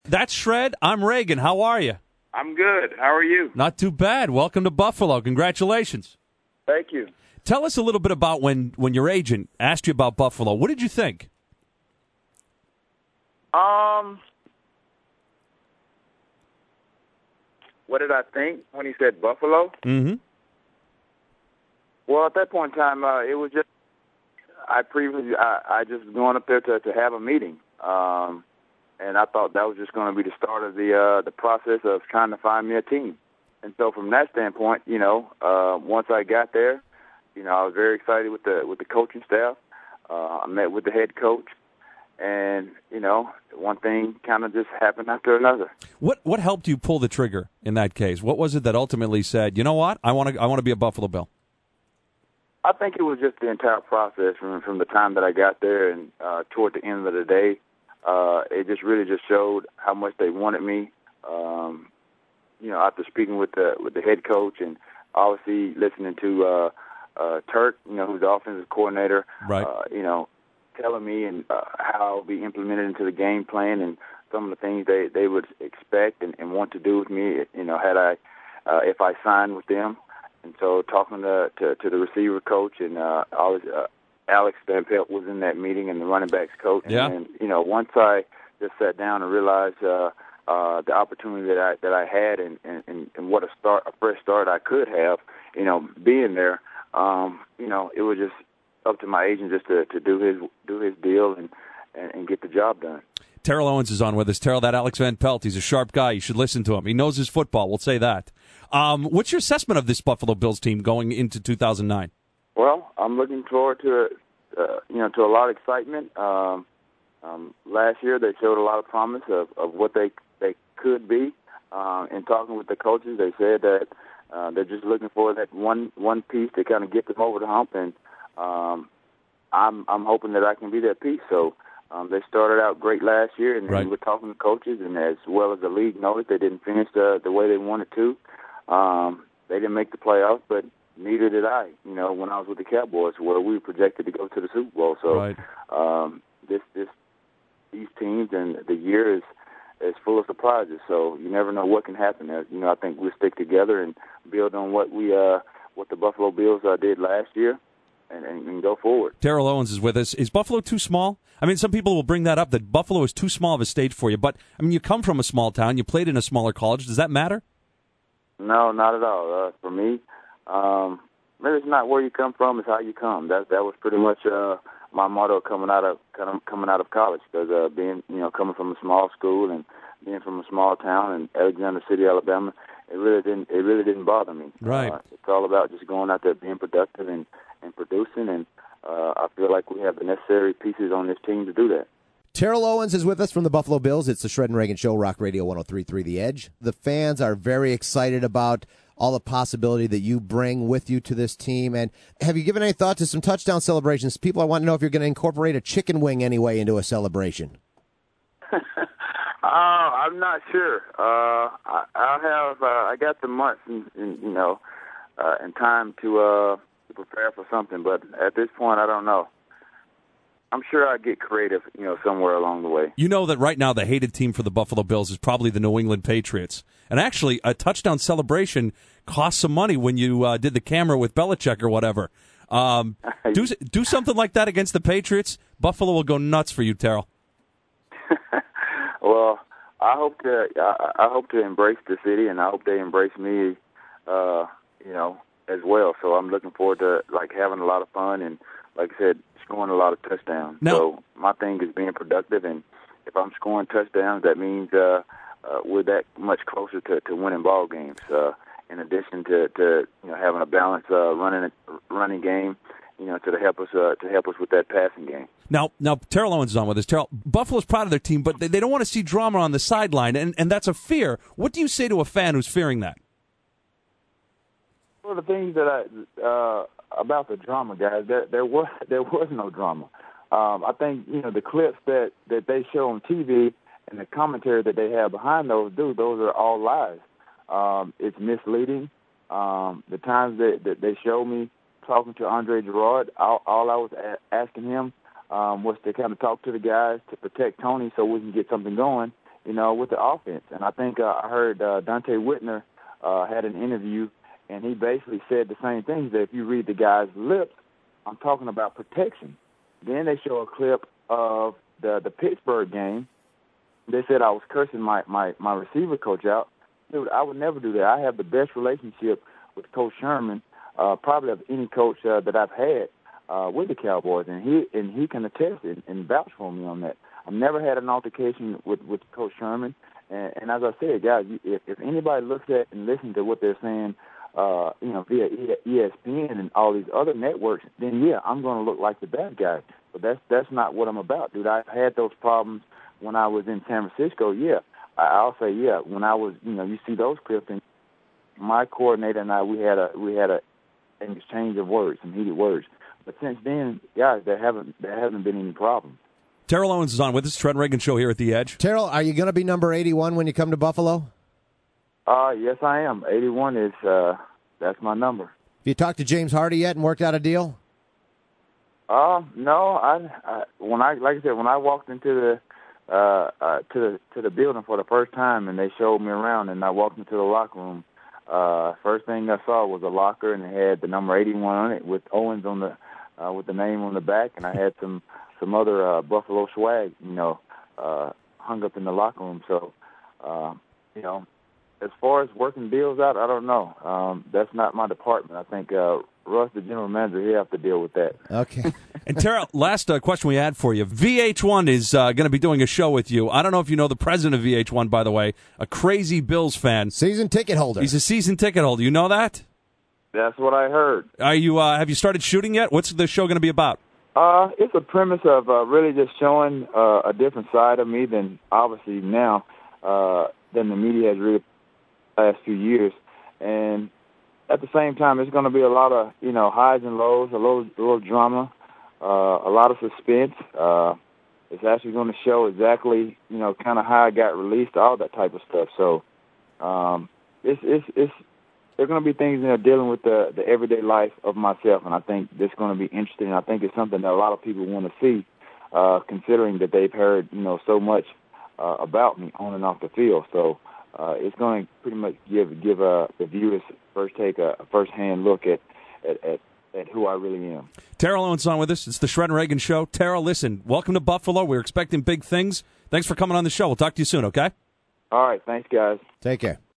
That's Shred. I'm Reagan. How are you? I'm good. How are you? Not too bad. Welcome to Buffalo. Congratulations. Thank you. Tell us a little bit about when your agent asked you about Buffalo. What did you think? What did I think when he said Buffalo? Mm-hmm. Well, at that point in time, it was just I just going up there to have a meeting, and I thought that was just going to be the start of the process of trying to find me a team. And so, from that standpoint, once I got there, I was very excited with the coaching staff. I met with the head coach, and one thing kind of just happened after another. What helped you pull the trigger in that case? What was it that ultimately said, you know what, I want to be a Buffalo Bill? I think it was just the entire process from the time that I got there and toward the end of the day. It just really just showed how much they wanted me. After speaking with the head coach and obviously listening to Turk, who's the offensive coordinator, right? Telling me and how it'll be implemented into the game plan and some of the things they would expect and want to do with me. If I signed with them. And so talking to the receiver coach and Alex Van Pelt was in that meeting and the running backs coach. Yeah. And once I just sat down and realized the opportunity that I had and what a fresh start I could have, being there, it was just up to my agent just to do his deal and get the job done. Terrell Owens is on with us. Terrell, that Alex Van Pelt, he's a sharp guy. You should listen to him. He knows his football. We'll say that. What's your assessment of this Buffalo Bills team going into 2009? Well, I'm looking forward to to a lot of excitement. Last year they showed a lot of promise of what they could be. In talking with the coaches, they said that they're just looking for that one piece to kind of get them over the hump, and I'm hoping that I can be that piece. So. They started out great last year, and right. We were talking to coaches, and as well as the league noticed, they didn't finish the way they wanted to. They didn't make the playoffs, but neither did I, when I was with the Cowboys, where we were projected to go to the Super Bowl. So right. These teams and the year is full of surprises, so you never know what can happen. I think we'll stick together and build on what the Buffalo Bills did last year. And go forward. Terrell Owens is with us. Is Buffalo too small? I mean, some people will bring that up, that Buffalo is too small of a stage for you. But, I mean, you come from a small town. You played in a smaller college. Does that matter? No, not at all. For me, maybe it's not where you come from, it's how you come. That was pretty much my motto coming out of college, because coming from a small school and being from a small town in Alexander City, Alabama, it really didn't bother me. Right. It's all about just going out there being productive and producing, and I feel like we have the necessary pieces on this team to do that. Terrell Owens is with us from the Buffalo Bills. It's the Shred and Reagan Show, Rock Radio 103.3 The Edge. The fans are very excited about all the possibility that you bring with you to this team. And have you given any thought to some touchdown celebrations? People, I want to know if you're going to incorporate a chicken wing anyway into a celebration. I'm not sure. I got the months and time to prepare for something, but at this point, I don't know. I'm sure I'd get creative, somewhere along the way. You know that right now the hated team for the Buffalo Bills is probably the New England Patriots. And actually, a touchdown celebration cost some money when you did the camera with Belichick or whatever. Do something like that against the Patriots. Buffalo will go nuts for you, Terrell. Well, I hope to embrace the city, and I hope they embrace me, as well. So I'm looking forward to having a lot of fun and, like I said, scoring a lot of touchdowns. Now, so my thing is being productive, and if I'm scoring touchdowns, that means we're that much closer to winning ball games. In addition to having a balanced running game, to help us with that passing game. Now Terrell Owens is on with us. Terrell, Buffalo's proud of their team, but they don't want to see drama on the sideline, and that's a fear. What do you say to a fan who's fearing that? Well, the things that about the drama, guys, there was no drama. I think the clips that they show on TV and the commentary that they have behind those are all lies. It's misleading. The times that they show me talking to Andre Gerard, all I was asking him was to kind of talk to the guys to protect Tony so we can get something going. with the offense. And I think I heard Dante Whitner had an interview, and he basically said the same thing, that if you read the guy's lips, I'm talking about protection. Then they show a clip of the Pittsburgh game. They said I was cursing my receiver coach out. Dude, I would never do that. I have the best relationship with Coach Sherman, probably of any coach that I've had with the Cowboys, and he can attest and vouch for me on that. I've never had an altercation with Coach Sherman, and as I said, guys, if anybody looks at and listens to what they're saying, via ESPN and all these other networks, then yeah, I'm going to look like the bad guy. But that's not what I'm about, dude. I've had those problems when I was in San Francisco. Yeah, I'll say yeah. When I was, you see those clips, and my coordinator and I, we had an exchange of words, some heated words. But since then, guys, there haven't been any problems. Terrell Owens is on with us, Trent Reagan Show here at The Edge. Terrell, are you going to be number 81 when you come to Buffalo? Yes, I am. 81 is that's my number. Have you talked to James Hardy yet and worked out a deal? No. When I walked into the building for the first time and they showed me around and I walked into the locker room, first thing I saw was a locker and it had the number 81 on it with Owens on the with the name on the back, and I had some other Buffalo swag, hung up in the locker room. So, as far as working deals out, I don't know. That's not my department. I think Russ, the general manager, he'll have to deal with that. Okay. And Terrell, last question we had for you. VH1 is going to be doing a show with you. I don't know if you know the president of VH1, by the way, a crazy Bills fan. Season ticket holder. He's a season ticket holder. You know that? That's what I heard. Are you? Have you started shooting yet? What's the show going to be about? It's a premise of really just showing a different side of me than obviously now than the media has really the last few years. And at the same time, it's going to be a lot of highs and lows, a little drama, a lot of suspense. It's actually going to show exactly kind of how I got released, all that type of stuff. So it's there are going to be things dealing with the everyday life of myself, and I think this is going to be interesting. I think it's something that a lot of people want to see, considering that they've heard so much about me on and off the field. So it's going to pretty much give the viewers a first-hand look at who I really am. Terrell Owens on with us. It's the Shred and Reagan Show. Terrell, listen, welcome to Buffalo. We're expecting big things. Thanks for coming on the show. We'll talk to you soon, okay? All right. Thanks, guys. Take care.